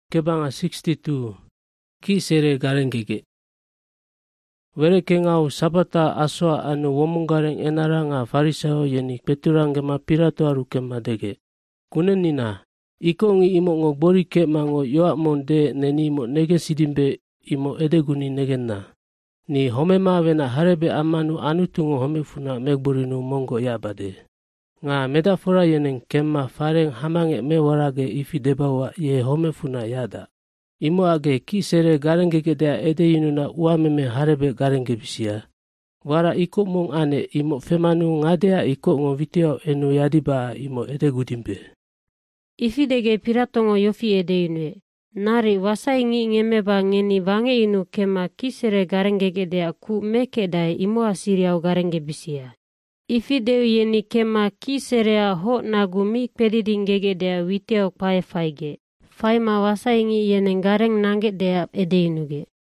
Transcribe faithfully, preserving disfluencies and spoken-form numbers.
Kebanga sixty-two. Ki sere garengege. Were kengau sabata aswa anu womong gareng enaranga farisao yeni peturangema pirato aru kemadege. Kunenina, iko ngi imo ngo bori kema ngo yoak monde neni imo nege sidimbe imo edeguni negenna. Ni homema wena harebe amanu anutungo homefuna megburinu mongo yabade. Nga metafora yeneng kema fareng hamange mewarage ifi debawa ye homefuna yada. Imo age ki sere garengege dea edeyinuna uameme harebe garenge bisia. Wara iko mong ane imo femanu ngadea iko ngo video enu yadiba imo edegudimbe. Ifidege piratongo yofi edeyinue. Nari wasai ngi ngemeba ngeni bange inu kema kisere garengege dea ku meke dae imo asiriau garenge bisia. Ifideu yeni kema kiserea ho nagumi pedidingege dea witeo pae faige. Faima wasai ngi yenen gareng nange dea edeinuge.